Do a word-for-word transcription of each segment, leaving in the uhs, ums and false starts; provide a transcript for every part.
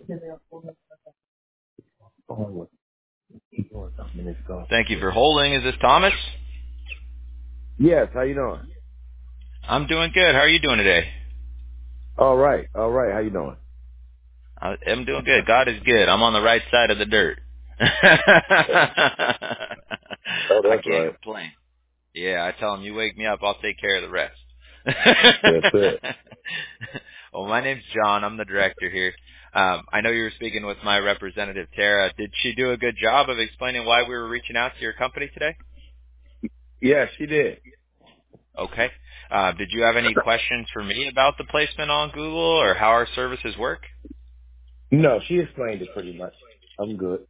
Oh, he's doing something in his golf. Thank you for holding. Is this Thomas? Yes, how you doing? I'm doing good. How are you doing today? All right, all right. How you doing? I- I'm doing good. God is good. I'm on the right side of the dirt. Oh, I that's can't right. complain. Yeah, I tell him, you wake me up, I'll take care of the rest. That's it. Well, my name's John. I'm the director here. Um, I know you were speaking with my representative, Tara. Did she do a good job of explaining why we were reaching out to your company today? Yeah, she did. Okay. Uh, did you have any questions for me about the placement on Google or how our services work? No, she explained it pretty much. I'm good.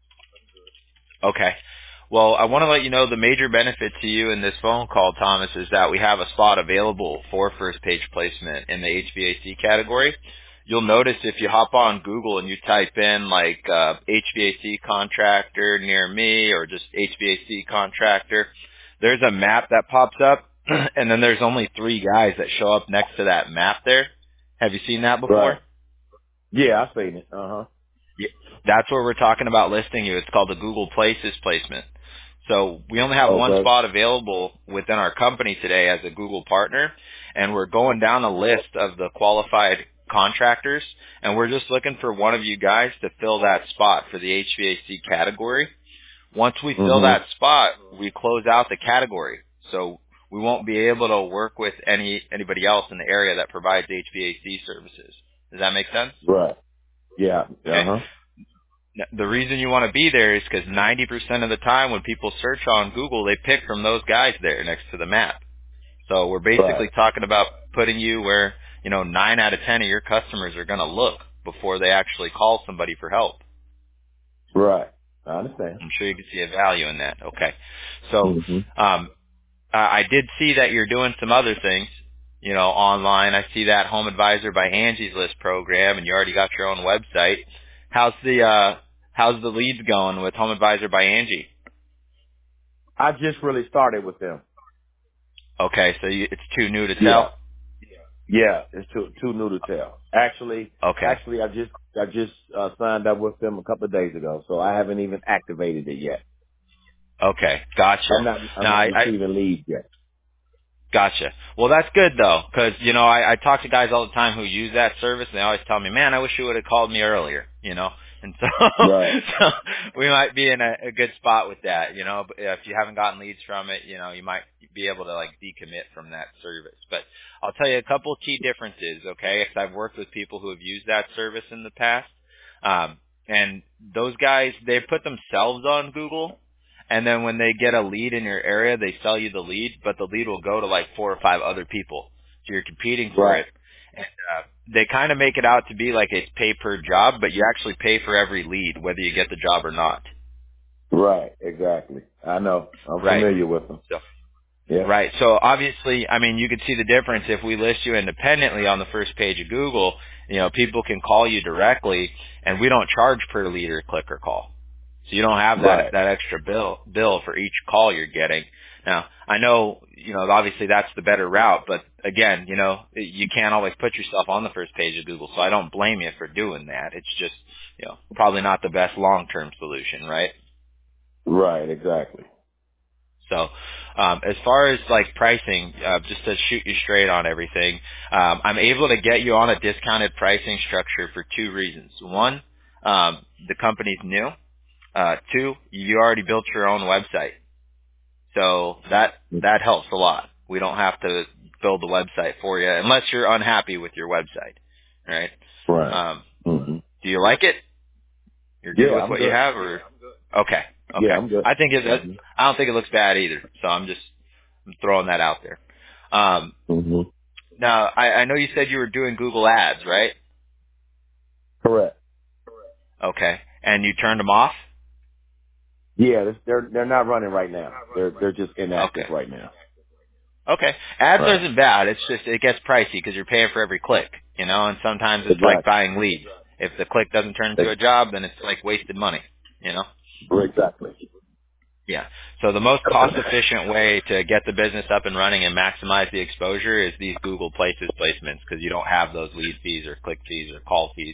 Okay. Well, I want to let you know the major benefit to you in this phone call, Thomas, is that we have a spot available for first page placement in the H V A C category. You'll notice if you hop on Google and you type in like uh, H V A C contractor near me or just H V A C contractor, there's a map that pops up, and then there's only three guys that show up next to that map there. Have you seen that before? Right. Yeah, I seen it. Uh huh. Yeah, that's where we're talking about listing you. It's called the Google Places placement. So we only have one Okay. spot available within our company today as a Google partner, and we're going down a list of the qualified contractors, and we're just looking for one of you guys to fill that spot for the H V A C category. Once we fill Mhm. that spot, we close out the category. So we won't be able to work with any anybody else in the area that provides H V A C services. Does that make sense? Right. Yeah. Uh Okay. huh. N- The reason you want to be there is because ninety percent of the time when people search on Google, they pick from those guys there next to the map. So we're basically Right. talking about putting you where, you know, nine out of ten of your customers are going to look before they actually call somebody for help. Right. I understand. I'm sure you can see a value in that. Okay. So Mhm. um, I I did see that you're doing some other things, you know, online. I see that Home Advisor by Angie's List program, and you already got your own website. How's the uh, how's the leads going with Home Advisor by Angie? I just really started with them. Okay, so you, it's too new to Yeah. tell. Yeah, it's too too new to tell. Actually, Okay, actually, I just I just uh, signed up with them a couple of days ago, so I haven't even activated it yet. okay, gotcha. I'm not I'm Now not I, I receiving leads yet. Gotcha. Well, that's good though, because you know I, I talk to guys all the time who use that service, and they always tell me, "Man, I wish you would have called me earlier." You know, and so, Right, so we might be in a, a good spot with that. You know, but if you haven't gotten leads from it, you know, you might be able to like decommit from that service. But I'll tell you a couple of key differences, okay? Because I've worked with people who have used that service in the past, um, and those guys they put themselves on Google, and then when they get a lead in your area, they sell you the lead, but the lead will go to like four or five other people. So you're competing for right, it. And uh, they kind of make it out to be like it's pay per job, but you actually pay for every lead, whether you get the job or not. right, exactly. I know. I'm Right. familiar with them. So Yeah, right. So obviously, I mean, you could see the difference if we list you independently on the first page of Google. You know, people can call you directly, and we don't charge per lead or click or call. So you don't have that right, that extra bill bill for each call you're getting. Now, I know, you know, obviously that's the better route, but again, you know, you can't always put yourself on the first page of Google, so I don't blame you for doing that. It's just, you know, probably not the best long-term solution, right? right, exactly. So, um, as far as like pricing, uh, just to shoot you straight on everything, um, I'm able to get you on a discounted pricing structure for two reasons. One, um, the company's new. Uh, two, you already built your own website. So that, that helps a lot. We don't have to build the website for you unless you're unhappy with your website. Right? Right. Um, hmm do you like it? You're good Yeah, with I'm what you good. have or? Okay. Yeah, Okay. I'm good. I think it, hmm I don't think it looks bad either. So I'm just throwing that out there. Um, hmm now I, I know you said you were doing Google ads, right? Correct. Okay. And you turned them off? Yeah, this- they're they're not running right now. They're they're just inactive Okay. right now. Okay. Ads Right. isn't bad. It's just it gets pricey because you're paying for every click, you know. And sometimes it's like Exactly. buying leads. If the click doesn't turn into Ex- a job, then it's like wasted money, you know. Exactly. Yeah. So the most cost efficient way to get the business up and running and maximize the exposure is these Google Places placements because you don't have those lead fees or click fees or call fees,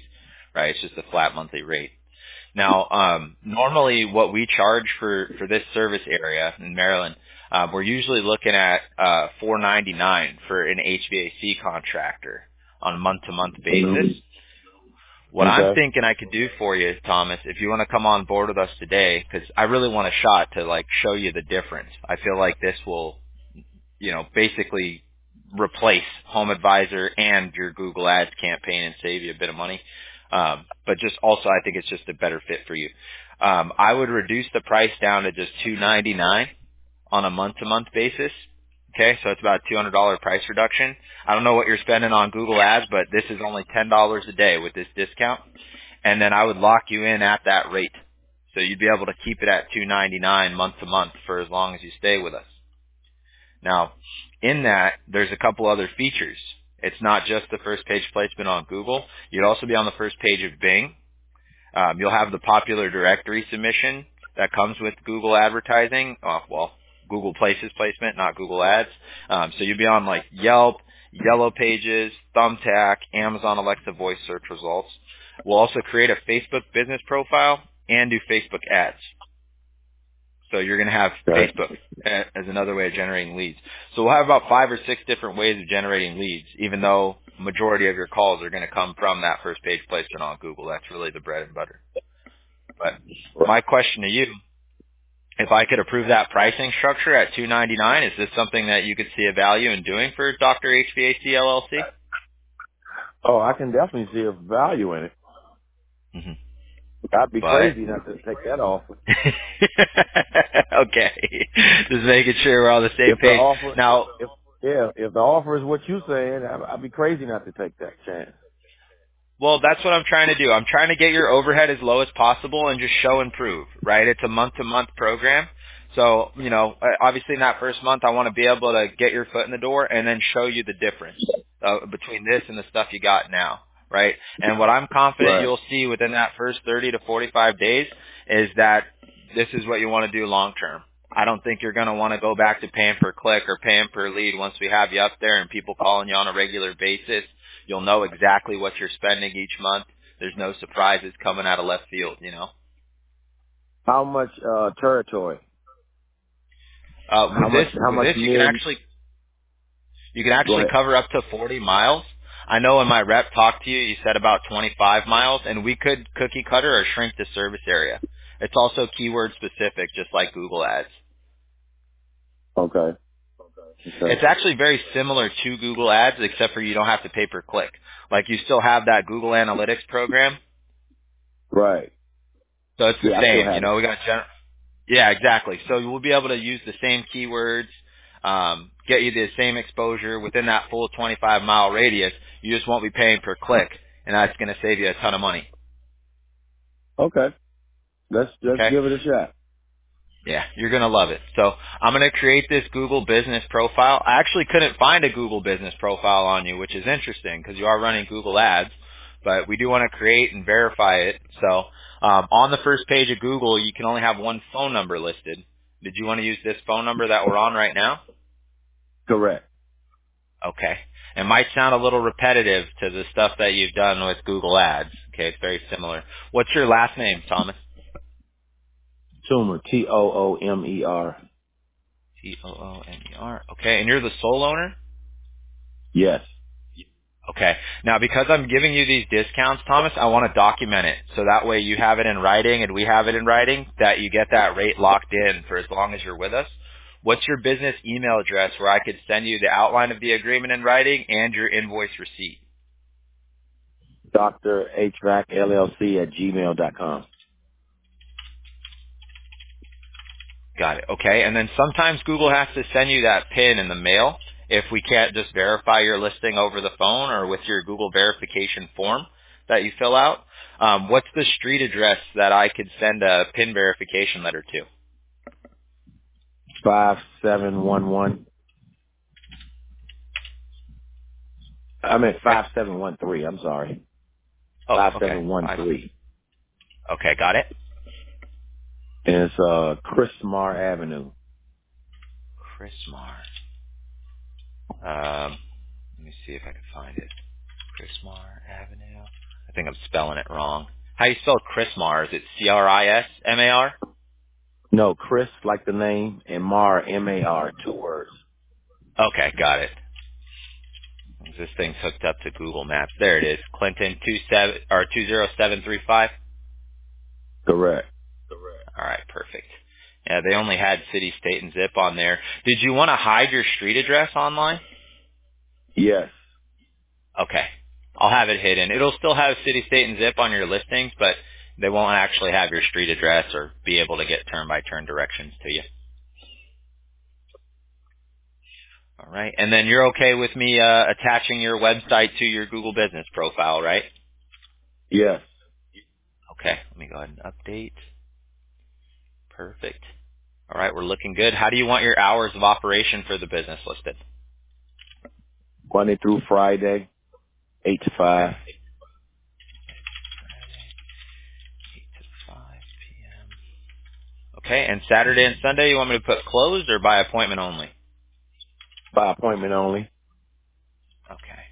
right? It's just a flat monthly rate. Now, um, normally what we charge for, for this service area in Maryland, uh, we're usually looking at uh, four ninety-nine for an H V A C contractor on a month-to-month basis. What I'm Okay. thinking I could do for you, Thomas, if you want to come on board with us today, because I really want a shot to like show you the difference. I feel like this will, you know, basically replace Home Advisor and your Google Ads campaign and save you a bit of money. Um, but just also, I think it's just a better fit for you. Um, I would reduce the price down to just two ninety-nine on a month-to-month basis. Okay, so it's about a two hundred dollars price reduction. I don't know what you're spending on Google Ads, but this is only ten dollars a day with this discount. And then I would lock you in at that rate. So you'd be able to keep it at two ninety-nine month to month for as long as you stay with us. Now, in that, there's a couple other features. It's not just the first page placement on Google. You'd also be on the first page of Bing. Um, you'll have the popular directory submission that comes with Google advertising. Uh, well, Google Places placement, not Google Ads. Um, so you'll be on like Yelp, Yellow Pages, Thumbtack, Amazon Alexa voice search results. We'll also create a Facebook business profile and do Facebook ads. So you're going to have Okay. Facebook a- as another way of generating leads. So we'll have about five or six different ways of generating leads, even though majority of your calls are going to come from that first page placement on Google. That's really the bread and butter. But my question to you, if I could approve that pricing structure at two ninety-nine, is this something that you could see a value in doing for Doctor H V A C L L C? Oh, I can definitely see a value in it. Mm-hmm. I'd be But crazy not to take that offer. okay, just making sure we're on the same If the page. offer, Now, if yeah, if the offer is what you're saying, I- I'd be crazy not to take that chance. well, that's what I'm trying to do. I'm trying to get your overhead as low as possible and just show and prove, right? It's a month-to-month program. So, you know, uh, obviously in that first month, I want to be able to get your foot in the door and then show you the difference uh, between this and the stuff you got now, right? And what I'm confident Right. you'll see within that first thirty to forty-five days is that this is what you want to do long term. I don't think you're going to want to go back to paying per click or paying per lead once we have you up there and people calling you on a regular basis. You'll know exactly what you're spending each month. There's no surprises coming out of left field, you know. How much uh territory? Uh, How with much? this, How with much this, you can near? actually you can Go actually ahead. cover up to forty miles. I know when my rep talked to you, you said about twenty-five miles, and we could cookie cutter or shrink the service area. It's also keyword specific, just like Google Ads. Okay. Okay. It's actually very similar to Google Ads, except for you don't have to pay per click. Like you still have that Google Analytics program, Right. so it's the Yeah, I still same. You have it. know, we got gen- yeah, exactly. So we'll be able to use the same keywords, um, get you the same exposure within that full twenty-five mile radius. You just won't be paying per click, and that's going to save you a ton of money. Okay. Let's let's Okay? give it a shot. Yeah, you're going to love it. So I'm going to create this Google business profile. I actually couldn't find a Google business profile on you, which is interesting because you are running Google Ads, but we do want to create and verify it. So um, on the first page of Google, you can only have one phone number listed. Did you want to use this phone number that we're on right now? Correct. Okay. It might sound a little repetitive to the stuff that you've done with Google Ads. Okay, it's very similar. What's your last name, Thomas? Toomer. T O O M E R. T O O N E R. Okay, and you're the sole owner? Yes. Okay. Now, because I'm giving you these discounts, Thomas, I want to document it. So that way you have it in writing and we have it in writing that you get that rate locked in for as long as you're with us. What's your business email address where I could send you the outline of the agreement in writing and your invoice receipt? Doctor H V A C L L C at gmail dot com. Got it. Okay. And then sometimes Google has to send you that PIN in the mail if we can't just verify your listing over the phone or with your Google verification form that you fill out. Um, what's the street address that I could send a PIN verification letter to? Five seven one one. I mean Okay. five seven one three. I'm sorry. Oh, Five okay. seven one Five. three. Okay, got it. And it's uh Chrismar Avenue. Chrismar. Um, let me see if I can find it. Chrismar Avenue. I think I'm spelling it wrong. How do you spell Chrismar? Is it C R I S M A R? No, Chris, like the name, and Mar, M A R, two words. Okay, got it. This thing's hooked up to Google Maps. There it is. Clinton two seven or two zero seven three five. Correct. All right, perfect. Yeah, they only had city, state, and zip on there. Did you want to hide your street address online? Yes. Okay. I'll have it hidden. It'll still have city, state, and zip on your listings, but they won't actually have your street address or be able to get turn-by-turn directions to you. All right. And then you're okay with me uh, attaching your website to your Google Business profile, right? Yes. Okay. Let me go ahead and update. Perfect. All right. We're looking good. How do you want your hours of operation for the business listed? Monday through Friday, eight to five. Okay. eight to five p.m. Okay. And Saturday and Sunday, you want me to put closed or by appointment only? By appointment only. Okay.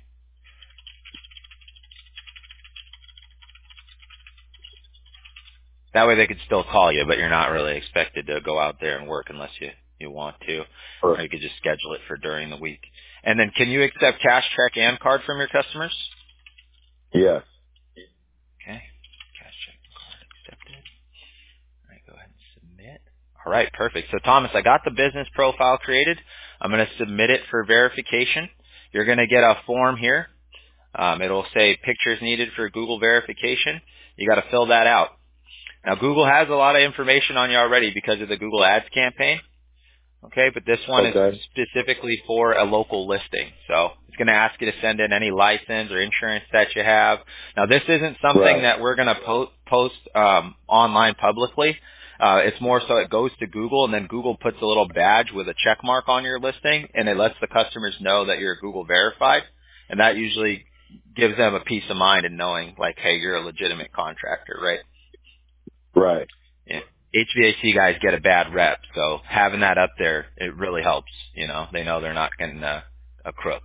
That way they could still call you, but you're not really expected to go out there and work unless you, you want to. Or Correct. you could just schedule it for during the week. And then can you accept cash, check, and card from your customers? Yes. Okay. Cash, check, card accepted. All right, go ahead and submit. All right, perfect. So Thomas, I got the business profile created. I'm going to submit it for verification. You're going to get a form here. Um, it'll say pictures needed for Google verification. You got to fill that out. Now, Google has a lot of information on you already because of the Google Ads campaign. Okay, but this one is Okay. specifically for a local listing. So it's going to ask you to send in any license or insurance that you have. Now, this isn't something Right. that we're going to po- post um, online publicly. Uh, it's more so it goes to Google, and then Google puts a little badge with a check mark on your listing, and it lets the customers know that you're Google verified. And that usually gives them a peace of mind in knowing, like, hey, you're a legitimate contractor, right? Right. Yeah. H V A C guys get a bad rep, so having that up there, it really helps. You know, they know they're not getting a, a crook,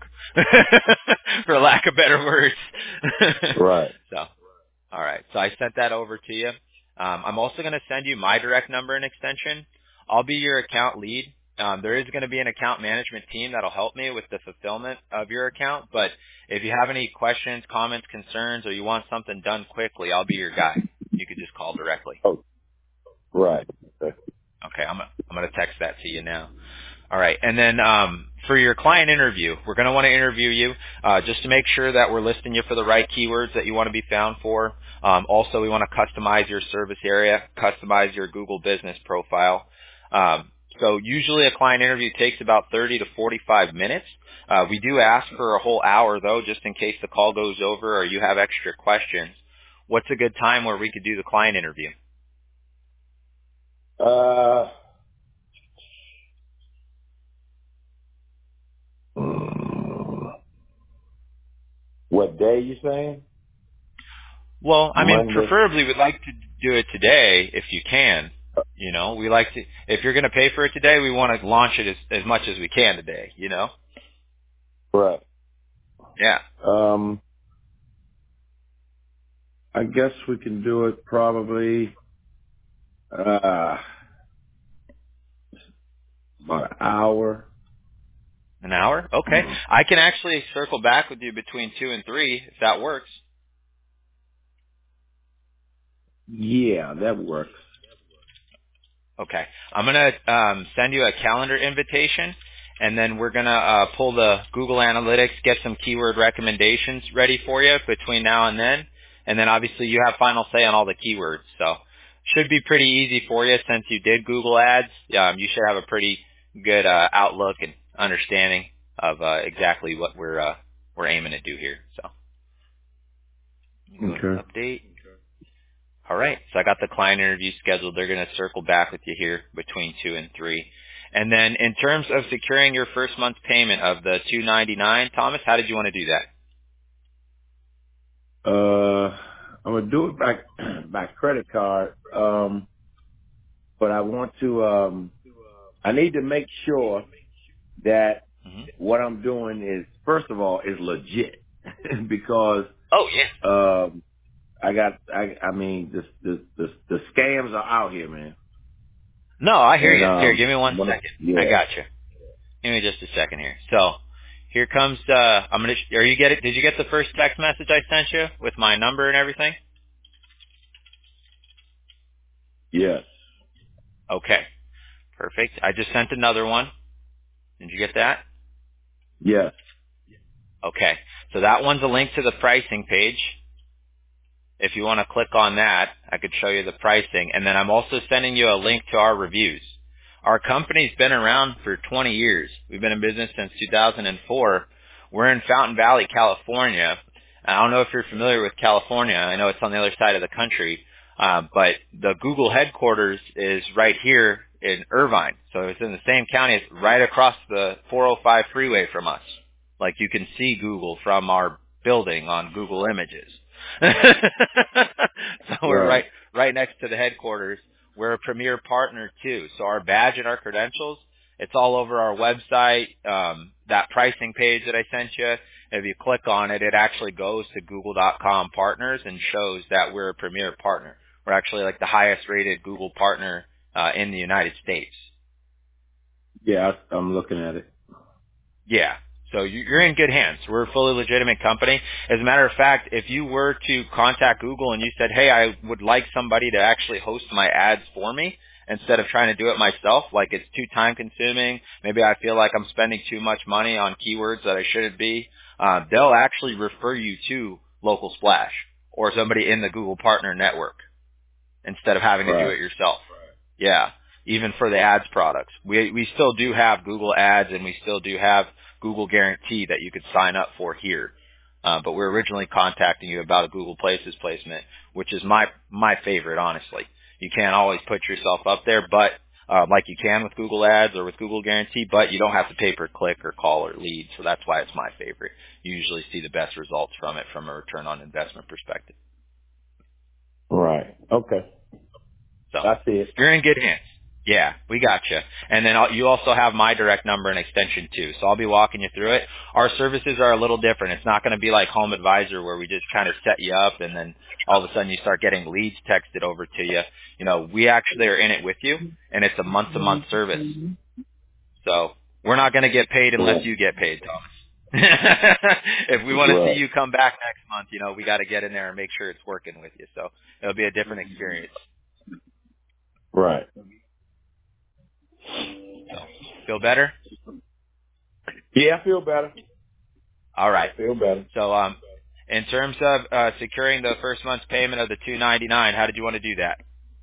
for lack of better words. Right. So, all right. So I sent that over to you. Um, I'm also going to send you my direct number and extension. I'll be your account lead. Um, there is going to be an account management team that'll help me with the fulfillment of your account. But if you have any questions, comments, concerns, or you want something done quickly, I'll be your guy. You could just call directly. Oh, right. Okay. Okay, I'm I'm going to text that to you now. All right, and then um, for your client interview, we're going to want to interview you uh, just to make sure that we're listing you for the right keywords that you want to be found for. Um, also, we want to customize your service area, customize your Google business profile. Um, so usually a client interview takes about thirty to forty-five minutes. Uh, we do ask for a whole hour, though, just in case the call goes over or you have extra questions. What's a good time where we could do the client interview? Uh, mm, what day you saying? Well, I mean, Monday. preferably we'd like to do it today if you can. You know, we like to, if you're going to pay for it today, we want to launch it as, as much as we can today, you know? Right. Yeah. Um, I guess we can do it probably, uh, about an hour. An hour? Okay. I can actually circle back with you between two and three if that works. Yeah, that works. Okay. I'm going to um, send you a calendar invitation, and then we're going to uh, pull the Google Analytics, get some keyword recommendations ready for you between now and then. And then obviously you have final say on all the keywords. So should be pretty easy for you since you did Google Ads. Um, you should have a pretty good uh, outlook and understanding of uh, exactly what we're uh, we're aiming to do here. So let me go ahead and Okay. update. All right. So I got the client interview scheduled. They're going to circle back with you here between two and three. And then in terms of securing your first month's payment of the two ninety-nine, Thomas, how did you want to do that? Uh, I'm gonna do it by by credit card. Um, but I want to. Um, I need to make sure that hmm what I'm doing is, first of all, is legit because Oh, yeah. um, I got, I, I mean, the, the, the, the scams are out here, man. No, I hear And, you. Here, um, give me one one of- second. I yeah, got you. Give me just a second here. So, here comes. Uh, I'm gonna. Are you get it? Did you get the first text message I sent you with my number and everything? yes, Okay, perfect. I just sent another one. Did you get that? yes, Okay. So that one's a link to the pricing page. If you want to click on that, I could show you the pricing. And then I'm also sending you a link to our reviews. Our company's been around for twenty years. We've been in business since two thousand four. We're in Fountain Valley, California. I don't know if you're familiar with California. I know it's on the other side of the country. Uh, but the Google headquarters is right here in Irvine. So it's in the same county. It's right across the four oh five freeway from us. Like you can see Google from our building on Google Images. So we're right, right right next to the headquarters. We're a premier partner too. So our badge and our credentials, it's all over our website. Um, that pricing page that I sent you, if you click on it, it actually goes to google dot com partners and shows that we're a premier partner. We're actually like the highest rated Google partner uh, in the United States. yeah. I, I'm looking at it. Yeah. So you- you're in good hands. We're a fully legitimate company. As a matter of fact, if you were to contact Google and you said, hey, I would like somebody to actually host my ads for me instead of trying to do it myself, like it's too time consuming, maybe I feel like I'm spending too much money on keywords that I shouldn't be, uh, they'll actually refer you to Local Splash or somebody in the Google Partner Network instead of having to do Right, it yourself. Yeah, even for the ads products. We we still do have Google Ads and we still do have Google Guarantee that you could sign up for here. Uh, but we're originally contacting you about a Google Places placement, which is my my favorite, honestly. You can't always put yourself up there, but uh, like you can with Google Ads or with Google Guarantee, but you don't have to pay per click or call or lead, so that's why it's my favorite. You usually see the best results from it from a return on investment perspective. right. Okay, So I see it. you're in good hands. Yeah, we got you. And then I'll, you also have my direct number and extension too. So I'll be walking you through it. Our services are a little different. It's not going to be like Home Advisor where we just kind of set you up and then all of a sudden you start getting leads texted over to you. You know, we actually are in it with you and it's a month to month service. So we're not going to get paid unless Right, you get paid, Thomas. If we want to see right, you come back next month, you know, we got to get in there and make sure it's working with you. So it'll be a different experience. right. So feel better? Yeah, I feel better. All I right. feel better. So um, in terms of uh, securing the first month's payment of the two ninety-nine, how did you want to do that?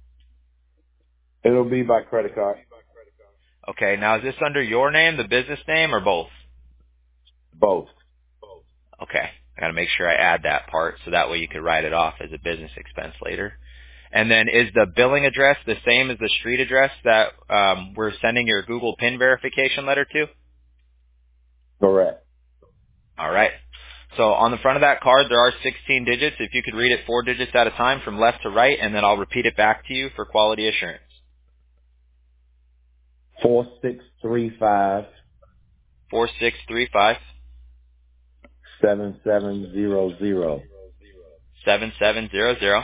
It'll be by credit card. Okay. Now is this under your name, the business name, or both? Both. Okay. I got to make sure I add that part so that way you can write it off as a business expense later. And then is the billing address the same as the street address that um, we're sending your Google PIN verification letter to? Correct. All right. So on the front of that card, there are sixteen digits. If you could read it four digits at a time from left to right, and then I'll repeat it back to you for quality assurance. Four six three five Four six three five seven seven zero zero seven seven zero zero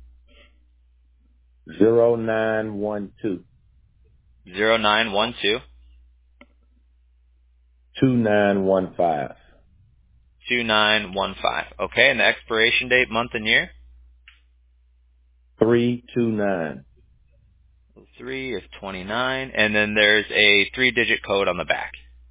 zero nine one two zero nine one two two nine one five two nine one five. Okay, and the expiration date, month and year? three two nine three is twenty-nine, and then there's a three-digit code on the back.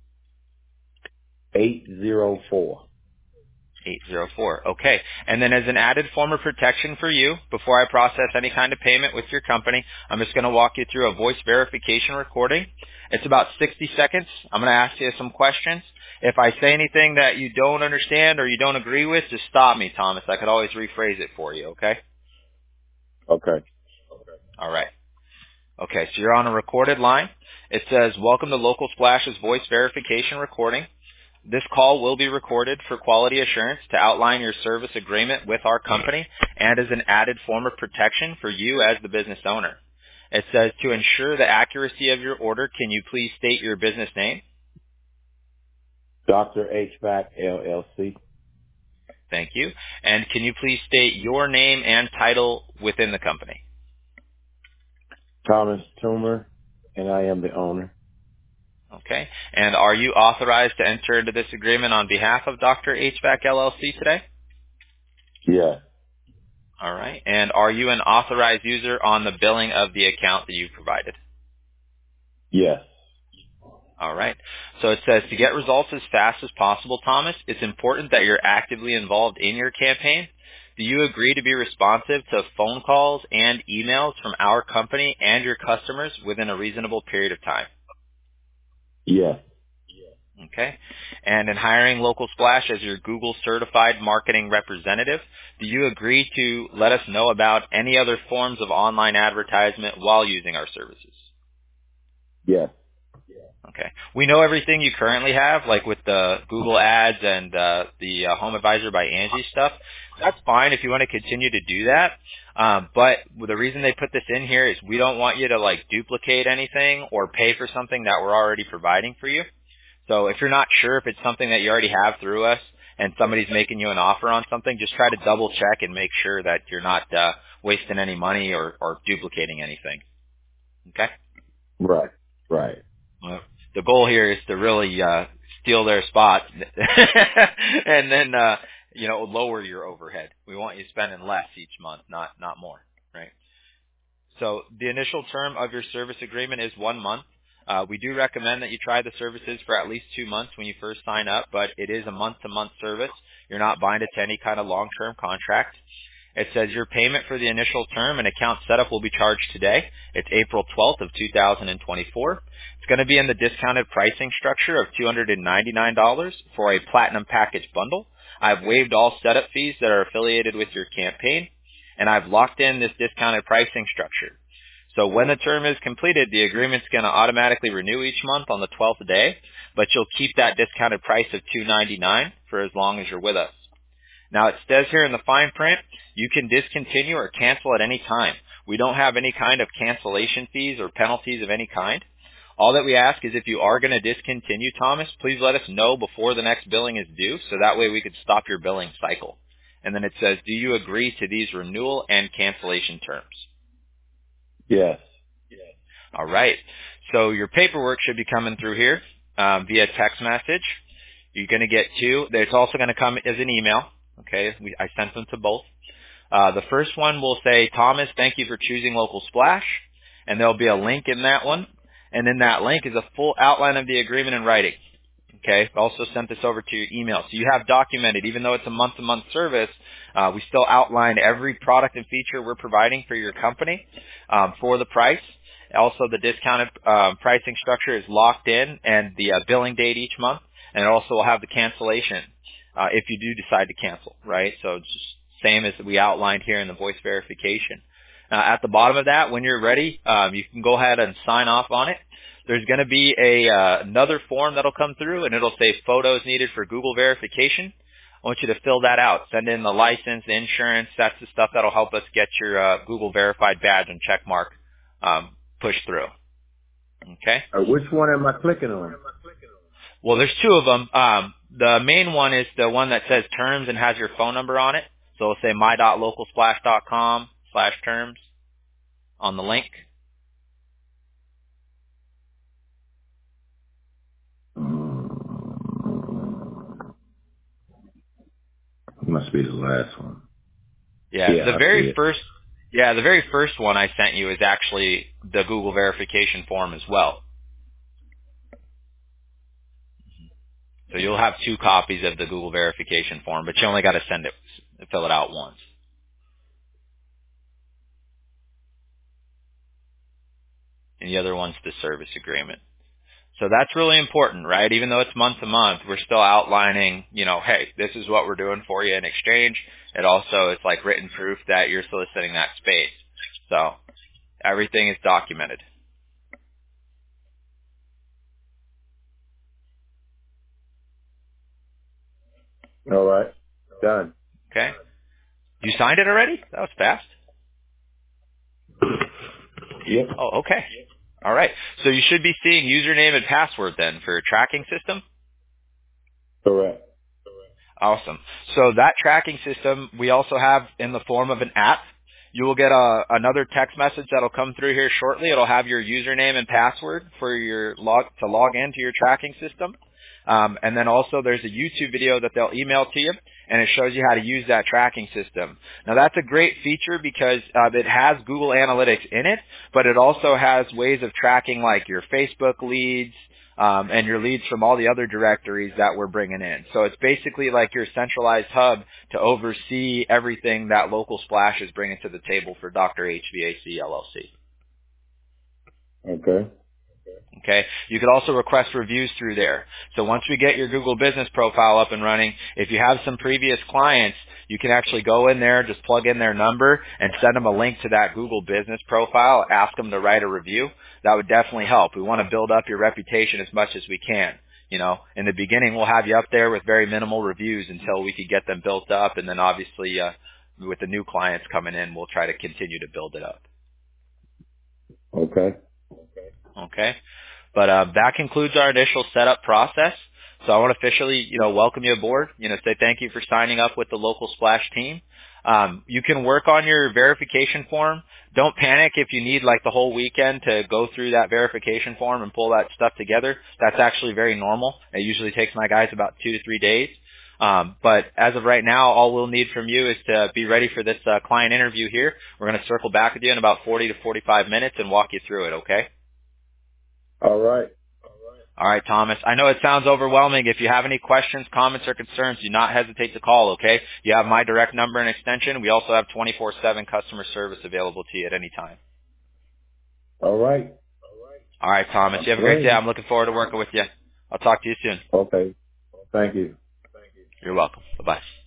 eight zero four. eight zero four. Okay. And then as an added form of protection for you, before I process any kind of payment with your company, I'm just going to walk you through a voice verification recording. It's about sixty seconds. I'm going to ask you some questions. If I say anything that you don't understand or you don't agree with, just stop me, Thomas. I could always rephrase it for you, okay? Okay. All right. Okay, so you're on a recorded line. It says, welcome to Local Splash's voice verification recording. This call will be recorded for quality assurance to outline your service agreement with our company and as an added form of protection for you as the business owner. It says, to ensure the accuracy of your order, can you please state your business name? Doctor H V A C L L C. Thank you. And can you please state your name and title within the company? Thomas Toomer, and I am the owner. Okay. And are you authorized to enter into this agreement on behalf of Doctor H V A C L L C today? Yes. All right. And are you an authorized user on the billing of the account that you provided? Yes. All right. So it says to get results as fast as possible, Thomas, it's important that you're actively involved in your campaign. Do you agree to be responsive to phone calls and emails from our company and your customers within a reasonable period of time? Yes. Okay. And in hiring Local Splash as your Google certified marketing representative, do you agree to let us know about any other forms of online advertisement while using our services? Yes. Okay. We know everything you currently have, like with the Google Ads and uh, the uh, Home Advisor by Angie stuff. That's fine if you want to continue to do that. Um, but the reason they put this in here is we don't want you to like duplicate anything or pay for something that we're already providing for you. So if you're not sure if it's something that you already have through us and somebody's making you an offer on something, just try to double check and make sure that you're not uh, wasting any money or, or duplicating anything. Okay? Right. Right. Well, the goal here is to really uh, steal their spot and then uh, you know lower your overhead. We want you spending less each month, not not more, right? So the initial term of your service agreement is one month. Uh, we do recommend that you try the services for at least two months when you first sign up, but it is a month-to-month service. You're not binded to any kind of long-term contract. It says your payment for the initial term and account setup will be charged today. It's April twelfth of two thousand twenty-four. It's going to be in the discounted pricing structure of two hundred ninety-nine dollars for a platinum package bundle. I've waived all setup fees that are affiliated with your campaign, and I've locked in this discounted pricing structure. So when the term is completed, the agreement's going to automatically renew each month on the twelfth day, but you'll keep that discounted price of two hundred ninety-nine dollars for as long as you're with us. Now it says here in the fine print, you can discontinue or cancel at any time. We don't have any kind of cancellation fees or penalties of any kind. All that we ask is if you are going to discontinue, Thomas, please let us know before the next billing is due, so that way we could stop your billing cycle. And then it says, do you agree to these renewal and cancellation terms? Yes. All right. So your paperwork should be coming through here um, via text message. You're going to get two. It's also going to come as an email. Okay, we, I sent them to both. Uh, the first one will say, Thomas, thank you for choosing Local Splash. And there'll be a link in that one. And in that link is a full outline of the agreement in writing. Okay, I also sent this over to your email. So you have documented, even though it's a month-to-month service, uh, we still outline every product and feature we're providing for your company um, for the price. Also, the discounted uh, pricing structure is locked in and the uh, billing date each month. And it also will have the cancellation uh, if you do decide to cancel, right? So it's just same as we outlined here in the voice verification. Uh, at the bottom of that, when you're ready, um, you can go ahead and sign off on it. There's going to be a uh, another form that'll come through, and it'll say photos needed for Google verification. I want you to fill that out. Send in the license, the insurance. That's the stuff that'll help us get your uh, Google verified badge and check mark um, pushed through. Okay? Uh, which one am I clicking on? Well, there's two of them. Um, the main one is the one that says terms and has your phone number on it. So it'll say my.localsplash.com slash terms on the link. Must be the last one. Yeah, Yeah, the I see very it. first, yeah, the very first one I sent you is actually the Google verification form as well. So you'll have two copies of the Google verification form, but you only got to send it, fill it out once. And the other one's the service agreement. So that's really important, right? Even though it's month to month, we're still outlining, you know, hey, this is what we're doing for you in exchange. It also, it's like written proof that you're soliciting that space. So everything is documented. All right. Done. Okay? You signed it already? That was fast. Yep. Oh, okay. All right. So you should be seeing username and password then for your tracking system. Correct. Awesome. So that tracking system we also have in the form of an app. You will get a, another text message that'll come through here shortly. It'll have your username and password for your log to log into your tracking system. Um, and then also there's a YouTube video that they'll email to you, and it shows you how to use that tracking system. Now that's a great feature because uh, it has Google Analytics in it, but it also has ways of tracking like your Facebook leads, Um, and your leads from all the other directories that we're bringing in. So it's basically like your centralized hub to oversee everything that Local Splash is bringing to the table for Doctor H V A C L L C. Okay. Okay. You could also request reviews through there. So once we get your Google Business profile up and running, if you have some previous clients, you can actually go in there, just plug in their number, and send them a link to that Google Business profile. Ask them to write a review. That would definitely help. We want to build up your reputation as much as we can. You know, in the beginning, we'll have you up there with very minimal reviews until we can get them built up, and then obviously, uh, with the new clients coming in, we'll try to continue to build it up. Okay. Okay. But uh, that concludes our initial setup process. So I want to officially, you know, welcome you aboard. You know, say thank you for signing up with the Local Splash team. Um, you can work on your verification form. Don't panic if you need like the whole weekend to go through that verification form and pull that stuff together. That's actually very normal. It usually takes my guys about two to three days. Um, but as of right now, all we'll need from you is to be ready for this uh, client interview here. We're going to circle back with you in about forty to forty-five minutes and walk you through it. Okay. All right. All right, Thomas. I know it sounds overwhelming. If you have any questions, comments, or concerns, do not hesitate to call, okay? You have my direct number and extension. We also have twenty-four seven customer service available to you at any time. All right. All right, Thomas. You have a great day. I'm looking forward to working with you. I'll talk to you soon. Okay. Thank you. You're welcome. Bye-bye.